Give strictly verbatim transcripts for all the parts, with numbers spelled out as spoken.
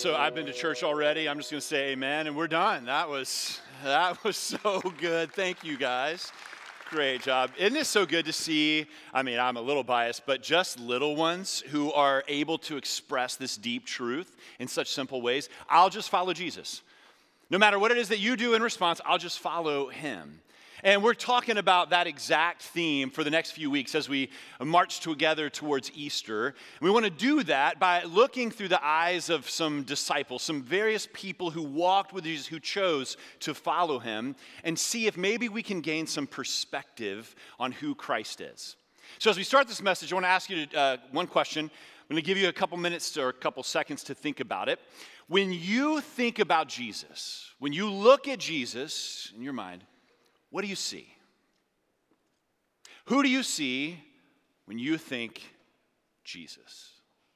So I've been to church already. I'm just going to say amen, and we're done. That was that was so good. Thank you, guys. Great job. Isn't it so good to see, I mean, I'm a little biased, but just little ones who are able to express this deep truth in such simple ways. I'll just follow Jesus. No matter what it is that you do in response, I'll just follow him. And we're talking about that exact theme for the next few weeks as we march together towards Easter. We want to do that by looking through the eyes of some disciples, some various people who walked with Jesus, who chose to follow him, and see if maybe we can gain some perspective on who Christ is. So as we start this message, I want to ask you uh, one question. I'm going to give you a couple minutes or a couple seconds to think about it. When you think about Jesus, when you look at Jesus in your mind, what do you see? Who do you see when you think Jesus?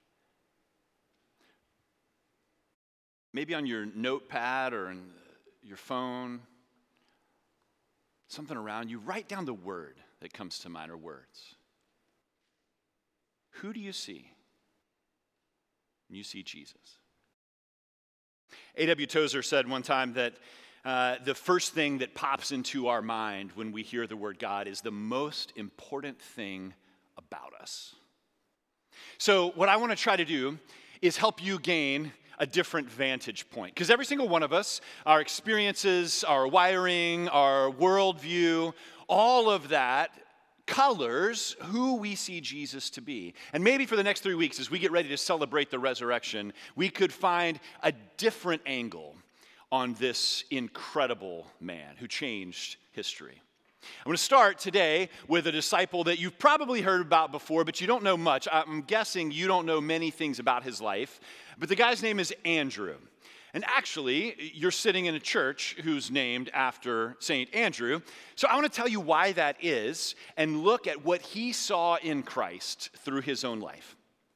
Maybe on your notepad or in your phone, something around you, write down the word that comes to mind or words. Who do you see when you see Jesus? A W Tozer said one time that Uh, the first thing that pops into our mind when we hear the word God is the most important thing about us. So what I want to try to do is help you gain a different vantage point. Because every single one of us, our experiences, our wiring, our worldview, all of that colors who we see Jesus to be. And maybe for the next three weeks, as we get ready to celebrate the resurrection, we could find a different angle on this incredible man who changed history. I'm going to start today with a disciple that you've probably heard about before, but you don't know much. I'm guessing you don't know many things about his life, but the guy's name is Andrew. And actually, you're sitting in a church who's named after Saint Andrew. So I want to tell you why that is and look at what he saw in Christ through his own life.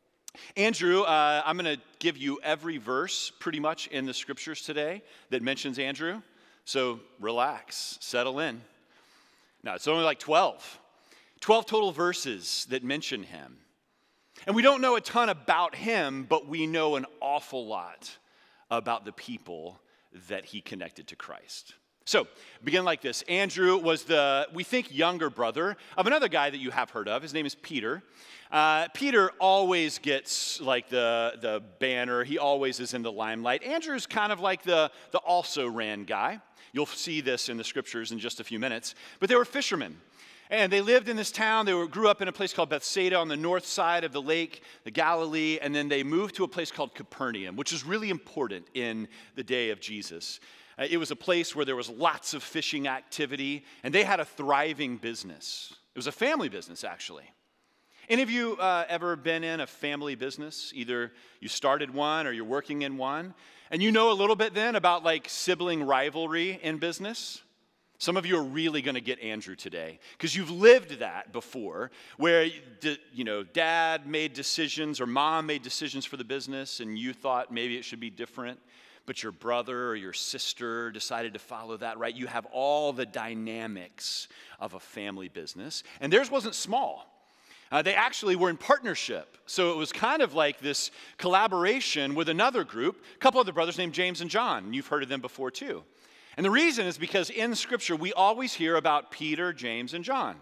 Andrew, uh, I'm going to give you every verse pretty much in the scriptures today that mentions Andrew. So relax, settle in. Now, it's only like twelve. twelve total verses that mention him. And we don't know a ton about him, but we know an awful lot about the people that he connected to Christ. So, begin like this. Andrew was the, we think, younger brother of another guy that you have heard of. His name is Peter. Uh, Peter always gets like the, the banner. He always is in the limelight. Andrew's kind of like the, the also-ran guy. You'll see this in the scriptures in just a few minutes. But they were fishermen. And they lived in this town. They were, grew up in a place called Bethsaida on the north side of the lake, the Galilee. And then they moved to a place called Capernaum, which is really important in the day of Jesus. Uh, it was a place where there was lots of fishing activity, and they had a thriving business. It was a family business, actually. Any of you uh, ever been in a family business? Either you started one or you're working in one, and you know a little bit then about like sibling rivalry in business? Some of you are really going to get Andrew today because you've lived that before where, you know, dad made decisions or mom made decisions for the business, and you thought maybe it should be different. But your brother or your sister decided to follow that, right? You have all the dynamics of a family business. And theirs wasn't small. Uh, they actually were in partnership. So it was kind of like this collaboration with another group, a couple other brothers named James and John. You've heard of them before too. And the reason is because in Scripture, we always hear about Peter, James, and John.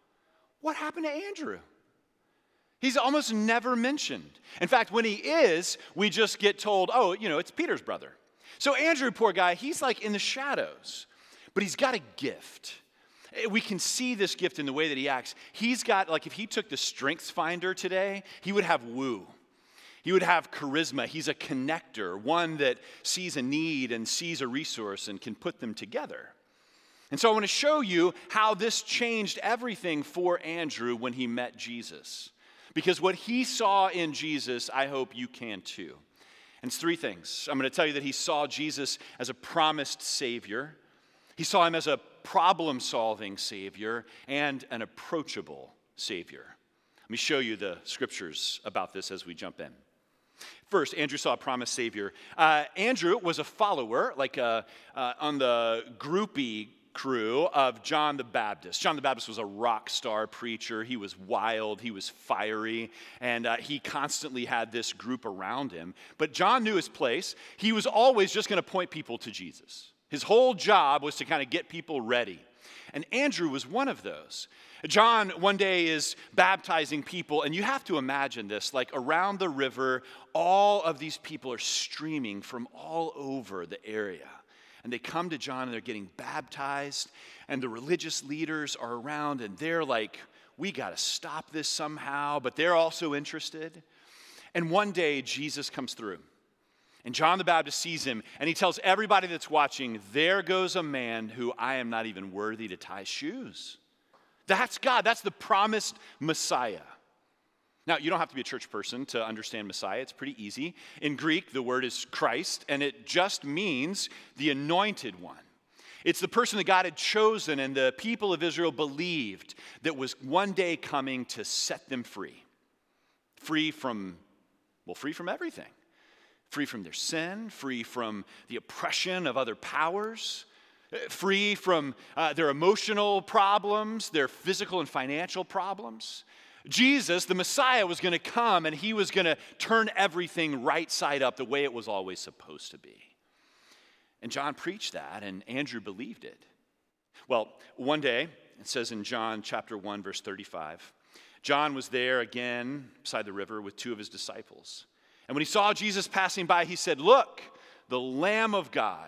What happened to Andrew? He's almost never mentioned. In fact, when he is, we just get told, oh, you know, it's Peter's brother. So Andrew, poor guy, he's like in the shadows, but he's got a gift. We can see this gift in the way that he acts. He's got, like if he took the Strengths Finder today, he would have woo. He would have charisma. He's a connector, one that sees a need and sees a resource and can put them together. And so I want to show you how this changed everything for Andrew when he met Jesus. Because what he saw in Jesus, I hope you can too. And it's three things. I'm going to tell you that he saw Jesus as a promised Savior. He saw him as a problem-solving Savior and an approachable Savior. Let me show you the scriptures about this as we jump in. First, Andrew saw a promised Savior. Uh, Andrew was a follower, like uh, uh, on the groupie crew of John the Baptist. John the Baptist was a rock star preacher. He was wild, he was fiery, and uh, he constantly had this group around him. But John knew his place. He was always just going to point people to Jesus. His whole job was to kind of get people ready. And Andrew was one of those. John one day is baptizing people, and you have to imagine this, like around the river, all of these people are streaming from all over the area. And they come to John and they're getting baptized, and the religious leaders are around and they're like, we got to stop this somehow, but they're also interested. And one day Jesus comes through, and John the Baptist sees him, and he tells everybody that's watching, there goes a man who I am not even worthy to tie shoes. That's God. That's the promised Messiah. Now, you don't have to be a church person to understand Messiah. It's pretty easy. In Greek, the word is Christ, and it just means the anointed one. It's the person that God had chosen and the people of Israel believed that was one day coming to set them free. Free from, well, free from everything. Free from their sin, free from the oppression of other powers, free from uh, their emotional problems, their physical and financial problems. Jesus, the Messiah, was going to come and he was going to turn everything right side up the way it was always supposed to be. And John preached that, and Andrew believed it. Well, one day, it says in John chapter one, verse thirty-five, John was there again beside the river with two of his disciples. And when he saw Jesus passing by, he said, look, the Lamb of God.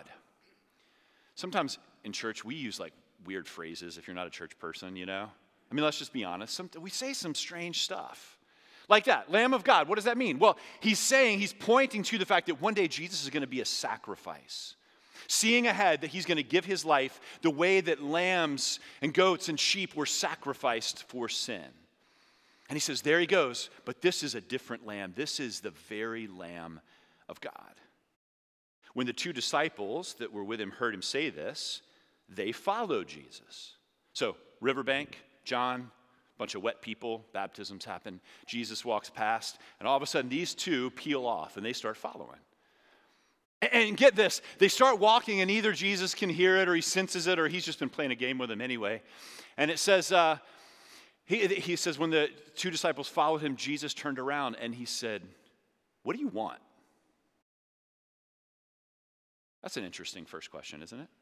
Sometimes in church, we use like weird phrases if you're not a church person, you know? I mean, let's just be honest. Some, we say some strange stuff. Like that, Lamb of God. What does that mean? Well, he's saying, he's pointing to the fact that one day Jesus is going to be a sacrifice. Seeing ahead that he's going to give his life the way that lambs and goats and sheep were sacrificed for sin. And he says, there he goes, but this is a different lamb. This is the very Lamb of God. When the two disciples that were with him heard him say this, they followed Jesus. So, riverbank, John, a bunch of wet people, baptisms happen. Jesus walks past, and all of a sudden these two peel off, and they start following. And get this, they start walking, and either Jesus can hear it, or he senses it, or he's just been playing a game with them anyway. And it says, uh, he, he says, when the two disciples followed him, Jesus turned around, and he said, what do you want? That's an interesting first question, isn't it?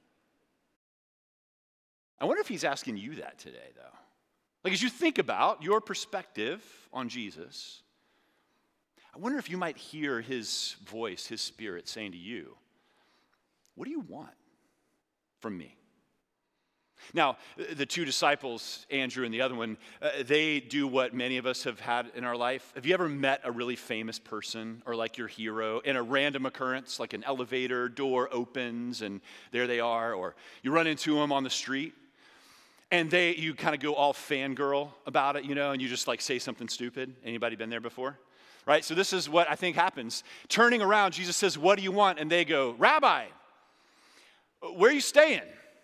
I wonder if he's asking you that today, though. Like, as you think about your perspective on Jesus, I wonder if you might hear his voice, his spirit saying to you, what do you want from me? Now, the two disciples, Andrew and the other one, uh, they do what many of us have had in our life. Have you ever met a really famous person or like your hero in a random occurrence, like an elevator door opens and there they are, or you run into them on the street? And they, you kind of go all fangirl about it, you know, and you just like say something stupid. Anybody been there before? Right? So this is what I think happens. Turning around, Jesus says, what do you want? And they go, Rabbi, where are you staying?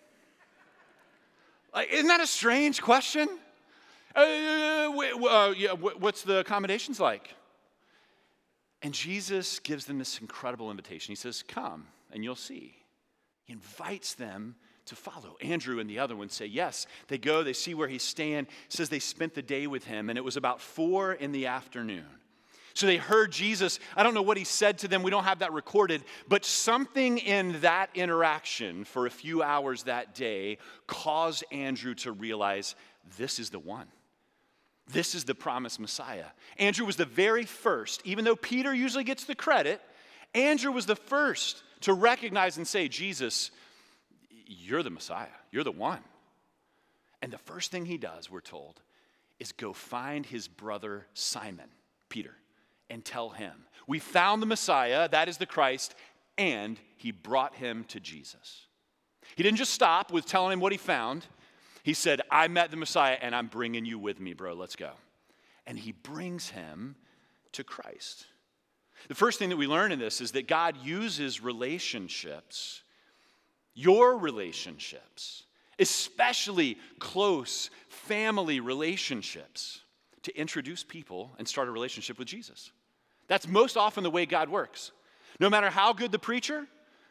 Like, isn't that a strange question? Uh, uh, yeah, what's the accommodations like? And Jesus gives them this incredible invitation. He says, come and you'll see. He invites them to follow. Andrew and the other one say yes. They go, they see where he's staying. It says they spent the day with him, and it was about four in the afternoon. So they heard Jesus. I don't know what he said to them. We don't have that recorded. But something in that interaction for a few hours that day caused Andrew to realize this is the one. This is the promised Messiah. Andrew was the very first, even though Peter usually gets the credit, Andrew was the first to recognize and say, Jesus, you're the Messiah. You're the one. And the first thing he does, we're told, is go find his brother Simon, Peter, and tell him, we found the Messiah, that is the Christ, and he brought him to Jesus. He didn't just stop with telling him what he found. He said, I met the Messiah, and I'm bringing you with me, bro. Let's go. And he brings him to Christ. The first thing that we learn in this is that God uses relationships, your relationships, especially close family relationships, to introduce people and start a relationship with Jesus. That's most often the way God works. No matter how good the preacher,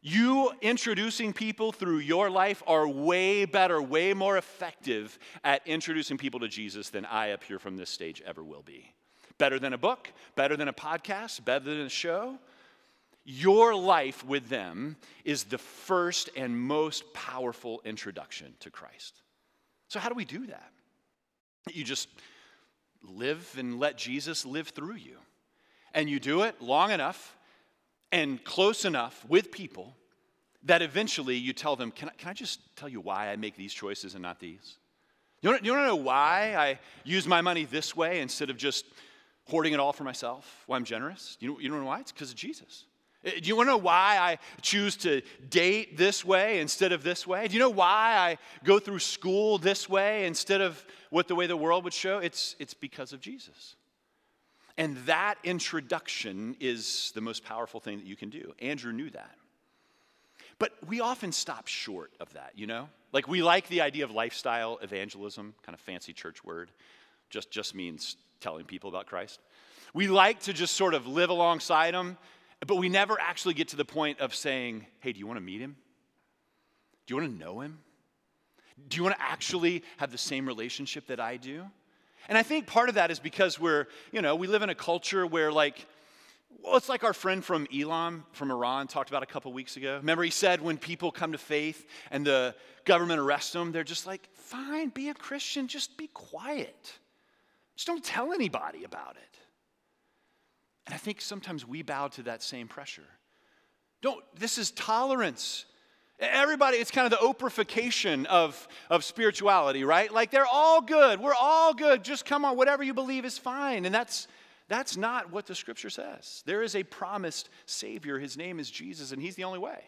You introducing people through your life are way better, way more effective at introducing people to Jesus than I up here from this stage ever will be. Better than a book, better than a podcast, better than a show. Your life with them is the first and most powerful introduction to Christ. So how do we do that? You just live and let Jesus live through you. And you do it long enough and close enough with people that eventually you tell them, can I, can I just tell you why I make these choices and not these? You want, you want to know why I use my money this way instead of just hoarding it all for myself? Why I'm generous? You know, you know why? It's because of Jesus. Do you want to know why I choose to date this way instead of this way? Do you know why I go through school this way instead of what the way the world would show? It's, it's because of Jesus. And that introduction is the most powerful thing that you can do. Andrew knew that. But we often stop short of that, you know? Like we like the idea of lifestyle evangelism, kind of fancy church word, just, just means telling people about Christ. We like to just sort of live alongside them, but we never actually get to the point of saying, hey, do you want to meet him? Do you want to know him? Do you want to actually have the same relationship that I do? And I think part of that is because we're, you know, we live in a culture where like, well, it's like our friend from Elam, from Iran, talked about a couple weeks ago. Remember he said when people come to faith and the government arrests them, they're just like, fine, be a Christian, just be quiet. Just don't tell anybody about it. And I think sometimes we bow to that same pressure. Don't, this is tolerance. Everybody, it's kind of the Oprahification of, of spirituality, right? Like they're all good. We're all good. Just come on, whatever you believe is fine. And that's that's not what the scripture says. There is a promised Savior. His name is Jesus, and he's the only way.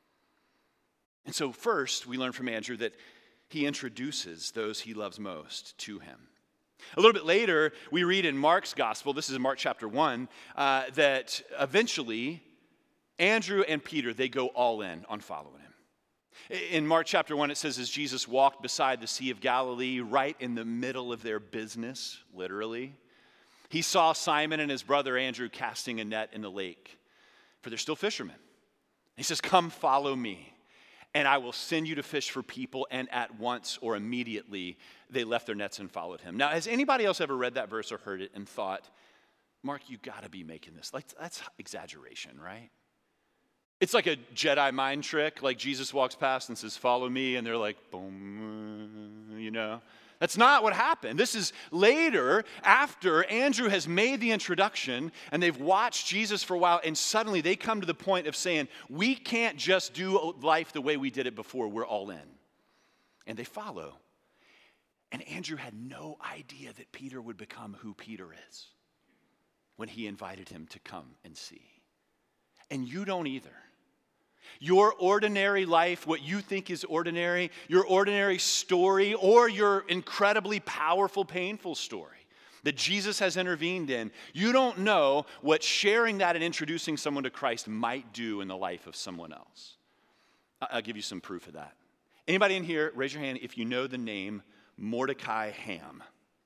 And so first, we learn from Andrew that he introduces those he loves most to him. A little bit later, we read in Mark's gospel, this is in Mark chapter one, uh, that eventually Andrew and Peter, they go all in on following him. In Mark chapter one, it says, as Jesus walked beside the Sea of Galilee, right in the middle of their business, literally, he saw Simon and his brother Andrew casting a net in the lake, for they're still fishermen. He says, come follow me, and I will send you to fish for people. And at once or immediately, they left their nets and followed him. Now, has anybody else ever read that verse or heard it and thought, Mark, you got to be making this? Like, that's exaggeration, right? It's like a Jedi mind trick. Like Jesus walks past and says, follow me. And they're like, boom, you know. That's not what happened. This is later, after Andrew has made the introduction and they've watched Jesus for a while, and suddenly they come to the point of saying, we can't just do life the way we did it before. We're all in. And they follow. And Andrew had no idea that Peter would become who Peter is when he invited him to come and see. And you don't either. Your ordinary life, what you think is ordinary, your ordinary story, or your incredibly powerful, painful story that Jesus has intervened in, you don't know what sharing that and introducing someone to Christ might do in the life of someone else. I'll give you some proof of that. Anybody in here, raise your hand if you know the name Mordecai Ham.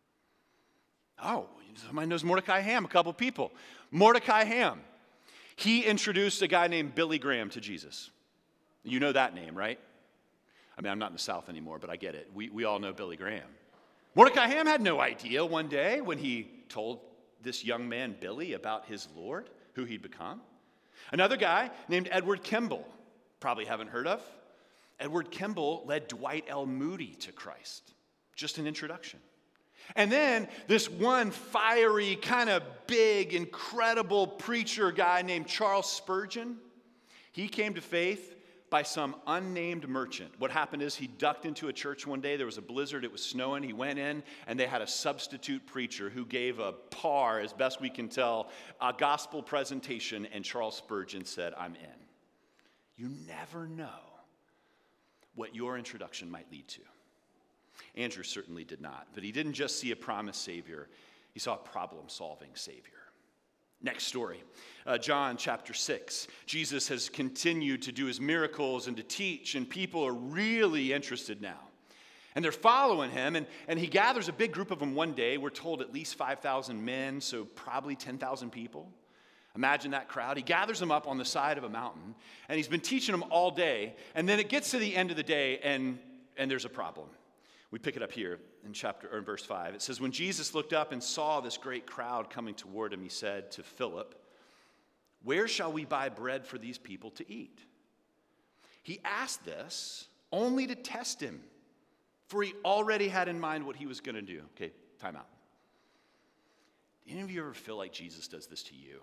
Oh, somebody knows Mordecai Ham, a couple people. Mordecai Ham. He introduced a guy named Billy Graham to Jesus. You know that name, right? I mean, I'm not in the South anymore, but I get it. We, we all know Billy Graham. Mordecai Ham had no idea one day when he told this young man, Billy, about his Lord, who he'd become. Another guy named Edward Kimball, probably haven't heard of. Edward Kimball led Dwight L. Moody to Christ. Just an introduction. And then this one fiery, kind of big, incredible preacher guy named Charles Spurgeon, he came to faith by some unnamed merchant. What happened is he ducked into a church one day. There was a blizzard. It was snowing. He went in, and they had a substitute preacher who gave a par, as best we can tell, a gospel presentation, and Charles Spurgeon said, I'm in. You never know what your introduction might lead to. Andrew certainly did not, but he didn't just see a promised Savior, he saw a problem-solving Savior. Next story, uh, John chapter six. Jesus has continued to do his miracles and to teach, and people are really interested now. And they're following him, and, and he gathers a big group of them one day. We're told at least five thousand men, so probably ten thousand people. Imagine that crowd. He gathers them up on the side of a mountain, and he's been teaching them all day, and then it gets to the end of the day, and, and there's a problem. We pick it up here in chapter or in verse five. It says, when Jesus looked up and saw this great crowd coming toward him, he said to Philip, where shall we buy bread for these people to eat? He asked this only to test him, for he already had in mind what he was going to do. Okay, time out. Do any of you ever feel like Jesus does this to you?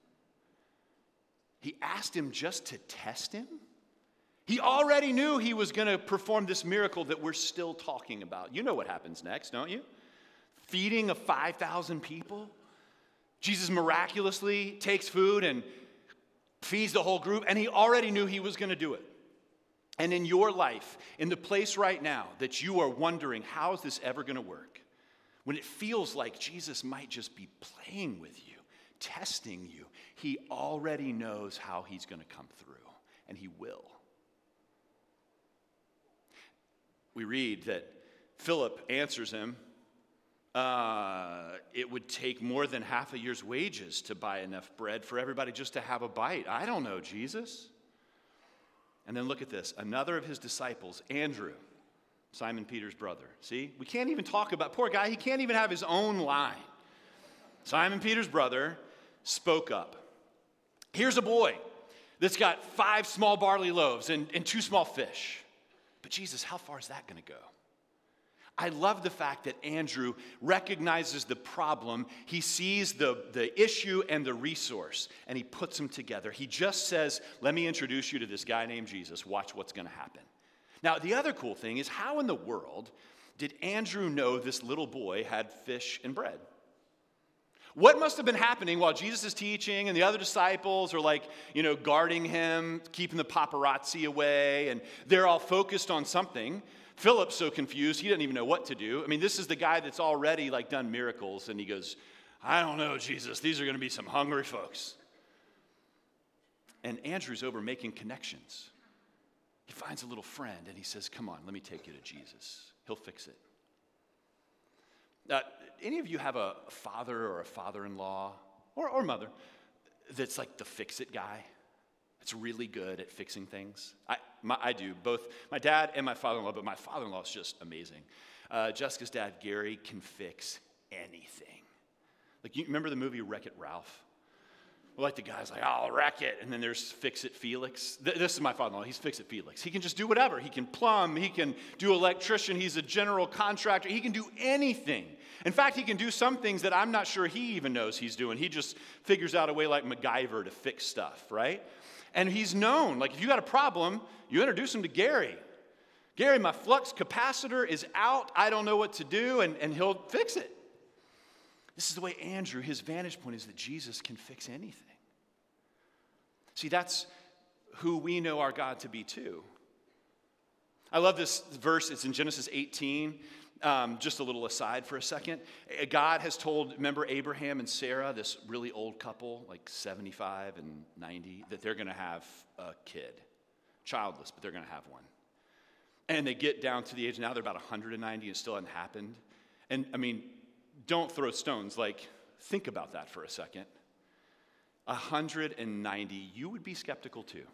He asked him just to test him? He already knew he was going to perform this miracle that we're still talking about. You know what happens next, don't you? Feeding of five thousand people. Jesus miraculously takes food and feeds the whole group, and he already knew he was going to do it. And in your life, in the place right now that you are wondering, how is this ever going to work? When it feels like Jesus might just be playing with you, testing you, he already knows how he's going to come through, and he will. We read that Philip answers him, uh, it would take more than half a year's wages to buy enough bread for everybody just to have a bite. I don't know, Jesus. And then look at this. Another of his disciples, Andrew, Simon Peter's brother. See, we can't even talk about, poor guy, he can't even have his own line. Simon Peter's brother spoke up. Here's a boy that's got five small barley loaves and, and two small fish. But Jesus, how far is that going to go? I love the fact that Andrew recognizes the problem. He sees the, the issue and the resource, and he puts them together. He just says, let me introduce you to this guy named Jesus. Watch what's going to happen. Now, the other cool thing is, how in the world did Andrew know this little boy had fish and bread? What must have been happening while Jesus is teaching and the other disciples are like, you know, guarding him, keeping the paparazzi away, and they're all focused on something. Philip's so confused, he doesn't even know what to do. I mean, this is the guy that's already like done miracles, and he goes, I don't know, Jesus, these are going to be some hungry folks. And Andrew's over making connections. He finds a little friend, and he says, come on, let me take you to Jesus. He'll fix it. Uh, any of you have a father or a father-in-law or, or mother that's like the fix-it guy? It's really good at fixing things. I, my, I do, both my dad and my father-in-law, but my father-in-law is just amazing. Uh, Jessica's dad, Gary, can fix anything. Like, you remember the movie Wreck-It Ralph? Well, like the guy's like, I'll wreck it, and then there's Fix-It Felix. Th- this is my father-in-law, he's Fix-It Felix. He can just do whatever. He can plumb, he can do electrician, he's a general contractor, he can do anything. In fact, he can do some things that I'm not sure he even knows he's doing. He just figures out a way like MacGyver to fix stuff, right? And he's known, like if you got a problem, you introduce him to Gary. Gary, my flux capacitor is out, I don't know what to do, and, and he'll fix it. This is the way Andrew, his vantage point is that Jesus can fix anything. See, that's who we know our God to be too. I love this verse. It's in Genesis eighteen. Um, just a little aside for a second. God has told, remember Abraham and Sarah, this really old couple, like seventy-five and ninety, that they're going to have a kid. Childless, but they're going to have one. And they get down to the age, now they're about one hundred ninety, and it still hasn't happened. And I mean, don't throw stones. Like, think about that for a second. one hundred ninety, you would be skeptical too.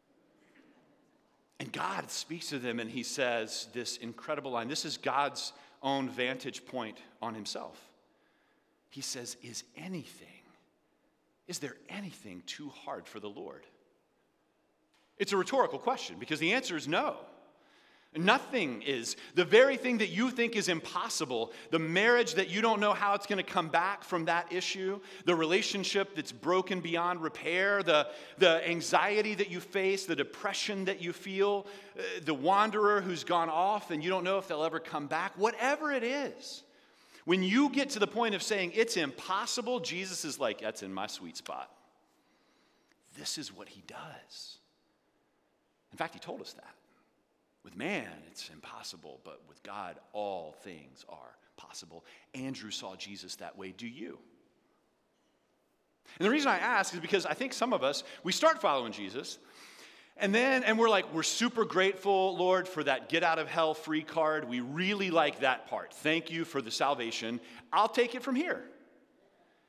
And God speaks to them and he says this incredible line. This is God's own vantage point on himself. He says, is anything, is there anything too hard for the Lord? It's a rhetorical question because the answer is no. Nothing is. The very thing that you think is impossible, the marriage that you don't know how it's going to come back from that issue, the relationship that's broken beyond repair, the, the anxiety that you face, the depression that you feel, uh, the wanderer who's gone off and you don't know if they'll ever come back, whatever it is. When you get to the point of saying it's impossible, Jesus is like, that's in my sweet spot. This is what he does. In fact, he told us that. With man, it's impossible, but with God, all things are possible. Andrew saw Jesus that way. Do you? And the reason I ask is because I think some of us, we start following Jesus, and then, and we're like, we're super grateful, Lord, for that get out of hell free card. We really like that part. Thank you for the salvation. I'll take it from here.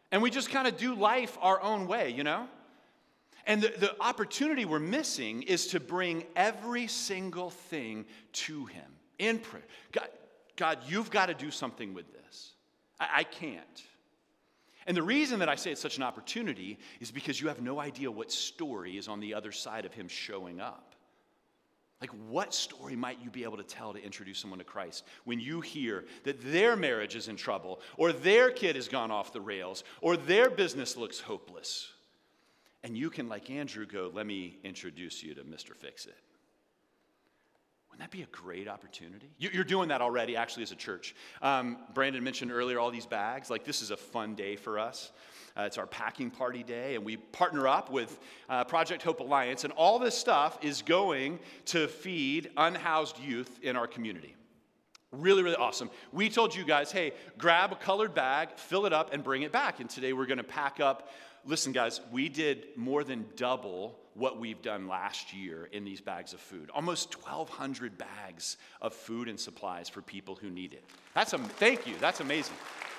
And we just kind of do life our own way, you know? And the, the opportunity we're missing is to bring every single thing to him in prayer. God, God, you've got to do something with this. I, I can't. And the reason that I say it's such an opportunity is because you have no idea what story is on the other side of him showing up. Like, what story might you be able to tell to introduce someone to Christ when you hear that their marriage is in trouble, or their kid has gone off the rails, or their business looks hopeless? And you can, like Andrew, go, let me introduce you to Mister Fix-It. Wouldn't that be a great opportunity? You're doing that already, actually, as a church. Um, Brandon mentioned earlier all these bags. Like, this is a fun day for us. Uh, it's our packing party day, and we partner up with uh, Project Hope Alliance, and all this stuff is going to feed unhoused youth in our community. Really, really awesome. We told you guys, hey, grab a colored bag, fill it up, and bring it back. And today we're going to pack up. Listen, guys, we did more than double what we've done last year in these bags of food. Almost twelve hundred bags of food and supplies for people who need it. That's a, thank you. That's amazing.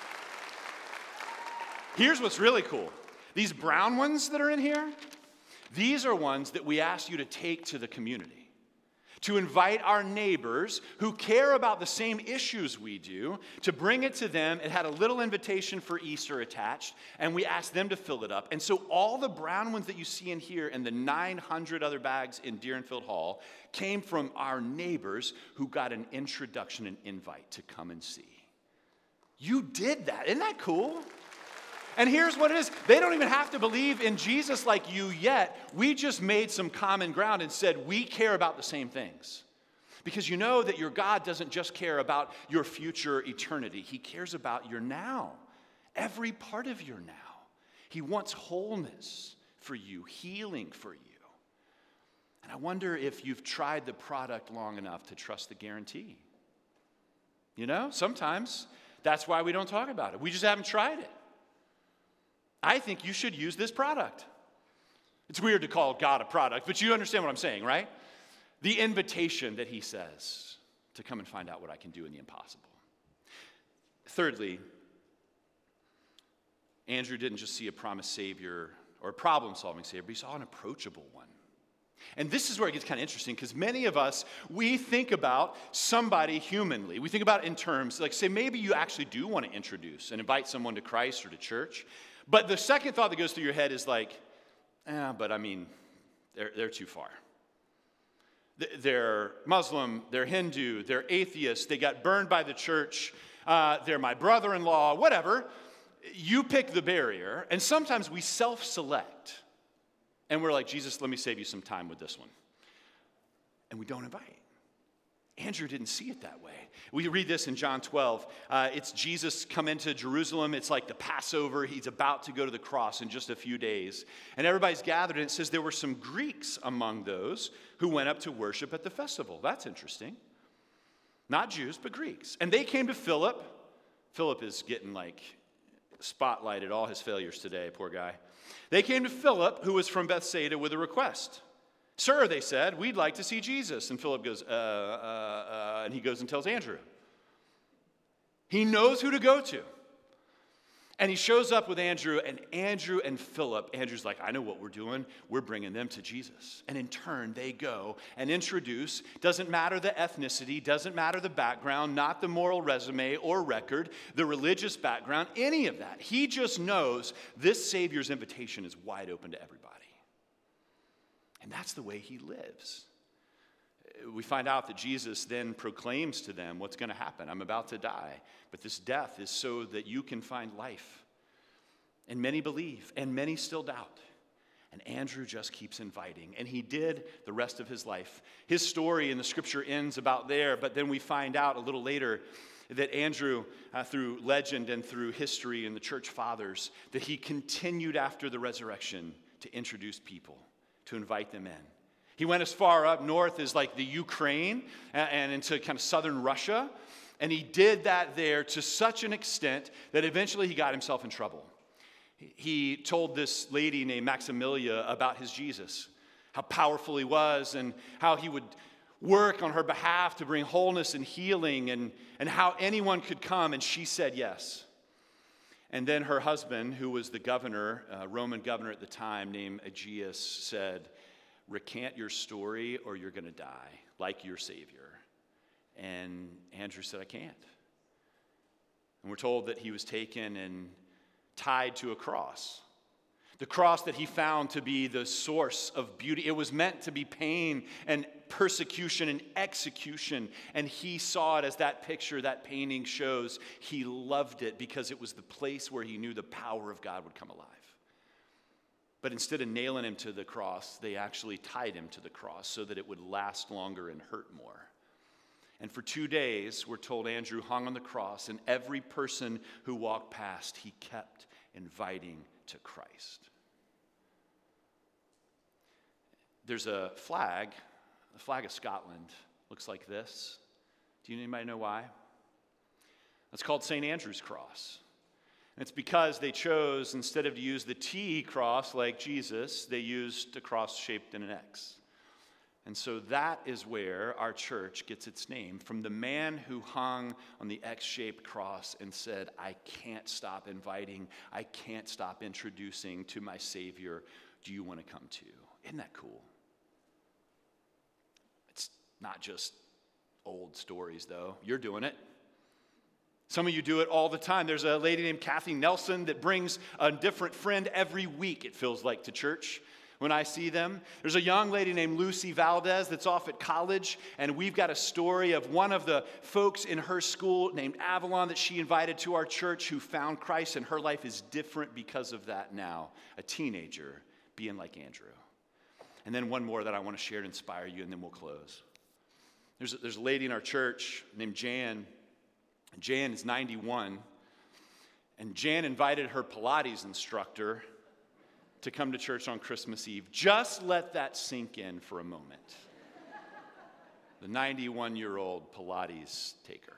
Here's what's really cool. These brown ones that are in here, these are ones that we asked you to take to the community, to invite our neighbors who care about the same issues we do, to bring it to them. It had a little invitation for Easter attached, and we asked them to fill it up. And so all the brown ones that you see in here and the nine hundred other bags in Deerenfield Hall came from our neighbors who got an introduction and invite to come and see. You did that. Isn't that cool? And here's what it is. They don't even have to believe in Jesus like you yet. We just made some common ground and said we care about the same things. Because you know that your God doesn't just care about your future eternity. He cares about your now. Every part of your now. He wants wholeness for you, healing for you. And I wonder if you've tried the product long enough to trust the guarantee. You know, sometimes that's why we don't talk about it. We just haven't tried it. I think you should use this product. It's weird to call God a product, but you understand what I'm saying, right? The invitation that he says to come and find out what I can do in the impossible. Thirdly, Andrew didn't just see a promised Savior or a problem-solving Savior, but he saw an approachable one. And this is where it gets kind of interesting, because many of us, we think about somebody humanly. We think about it in terms, like, say, maybe you actually do want to introduce and invite someone to Christ or to church. But the second thought that goes through your head is like, eh, but I mean, they're, they're too far. They're Muslim, they're Hindu, they're atheist, they got burned by the church, uh, they're my brother-in-law, whatever. You pick the barrier, and sometimes we self-select. And we're like, Jesus, let me save you some time with this one. And we don't invite. Andrew didn't see it that way. We read this in John twelve. Uh, it's Jesus come into Jerusalem. It's like the Passover. He's about to go to the cross in just a few days. And everybody's gathered, and it says there were some Greeks among those who went up to worship at the festival. That's interesting. Not Jews, but Greeks. And they came to Philip. Philip is getting like spotlighted, all his failures today, poor guy. They came to Philip, who was from Bethsaida, with a request. Sir, they said, we'd like to see Jesus. And Philip goes, uh, uh, uh, and he goes and tells Andrew. He knows who to go to. And he shows up with Andrew, and Andrew and Philip, Andrew's like, I know what we're doing. We're bringing them to Jesus. And in turn, they go and introduce, doesn't matter the ethnicity, doesn't matter the background, not the moral resume or record, the religious background, any of that. He just knows this Savior's invitation is wide open to everybody. And that's the way he lives. We find out that Jesus then proclaims to them what's going to happen. I'm about to die, but this death is so that you can find life. And many believe, and many still doubt. And Andrew just keeps inviting. And he did the rest of his life. His story in the scripture ends about there, but then we find out a little later that Andrew, uh, through legend and through history and the church fathers, that he continued after the resurrection to introduce people, to invite them in. He went as far up north as like the Ukraine and into kind of southern Russia. And he did that there to such an extent that eventually he got himself in trouble. He told this lady named Maximilia about his Jesus, how powerful he was and how he would work on her behalf to bring wholeness and healing, and, and how anyone could come, and she said yes. And then her husband, who was the governor, uh, Roman governor at the time, named Aegeus, said, recant your story or you're going to die, like your Savior. And Andrew said, I can't. And we're told that he was taken and tied to a cross. The cross that he found to be the source of beauty. It was meant to be pain and persecution and execution. And he saw it as that picture, that painting shows. He loved it because it was the place where he knew the power of God would come alive. But instead of nailing him to the cross, they actually tied him to the cross so that it would last longer and hurt more. And for two days, we're told Andrew hung on the cross, and every person who walked past, he kept inviting to Christ. There's a flag, the flag of Scotland, looks like this. Do you anybody know why? It's called Saint Andrew's Cross. And it's because they chose, instead of to use the T cross like Jesus, they used a cross shaped in an X. And so that is where our church gets its name, from the man who hung on the X-shaped cross and said, I can't stop inviting, I can't stop introducing to my Savior, do you want to come too? Isn't that cool? It's not just old stories, though. You're doing it. Some of you do it all the time. There's a lady named Kathy Nelson that brings a different friend every week, it feels like, to church. When I see them, there's a young lady named Lucy Valdez that's off at college, and we've got a story of one of the folks in her school named Avalon that she invited to our church who found Christ, and her life is different because of that now, a teenager being like Andrew. And then one more that I want to share to inspire you, and then we'll close. There's a, there's a lady in our church named Jan. Jan is ninety-one, and Jan invited her Pilates instructor to come to church on Christmas Eve. Just let that sink in for a moment. The ninety-one-year-old Pilates taker.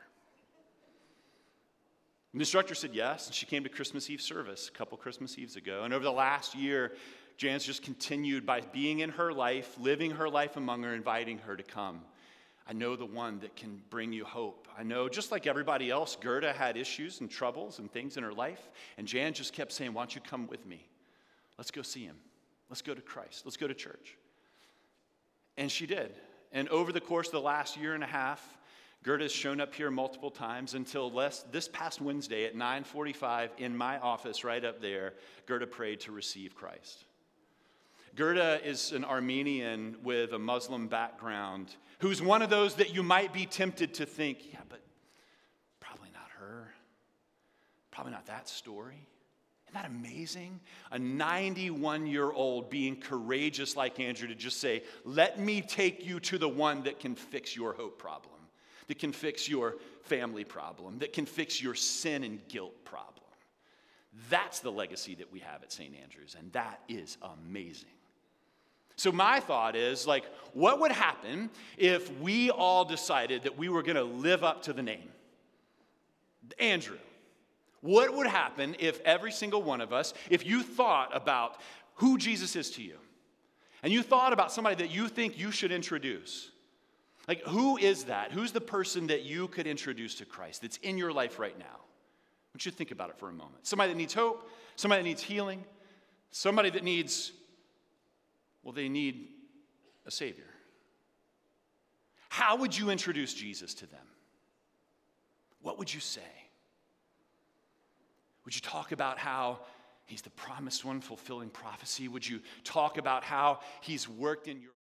The instructor said yes, and she came to Christmas Eve service a couple Christmas Eves ago. And over the last year, Jan's just continued by being in her life, living her life among her, inviting her to come. I know the one that can bring you hope. I know, just like everybody else, Gerda had issues and troubles and things in her life. And Jan just kept saying, why don't you come with me? Let's go see him. Let's go to Christ. Let's go to church. And she did. And over the course of the last year and a half, Gerda's shown up here multiple times until less, this past Wednesday at nine forty-five in my office right up there, Gerda prayed to receive Christ. Gerda is an Armenian with a Muslim background who's one of those that you might be tempted to think, yeah, but probably not her. Probably not that story. Isn't that amazing? A ninety-one-year-old being courageous like Andrew to just say, let me take you to the one that can fix your hope problem, that can fix your family problem, that can fix your sin and guilt problem. That's the legacy that we have at Saint Andrew's, and that is amazing. So my thought is, like, what would happen if we all decided that we were going to live up to the name? Andrew. What would happen if every single one of us, if you thought about who Jesus is to you, and you thought about somebody that you think you should introduce, like, who is that? Who's the person that you could introduce to Christ that's in your life right now? I want you to think about it for a moment. Somebody that needs hope, somebody that needs healing, somebody that needs, well, they need a Savior. How would you introduce Jesus to them? What would you say? Would you talk about how he's the promised one fulfilling prophecy? Would you talk about how he's worked in your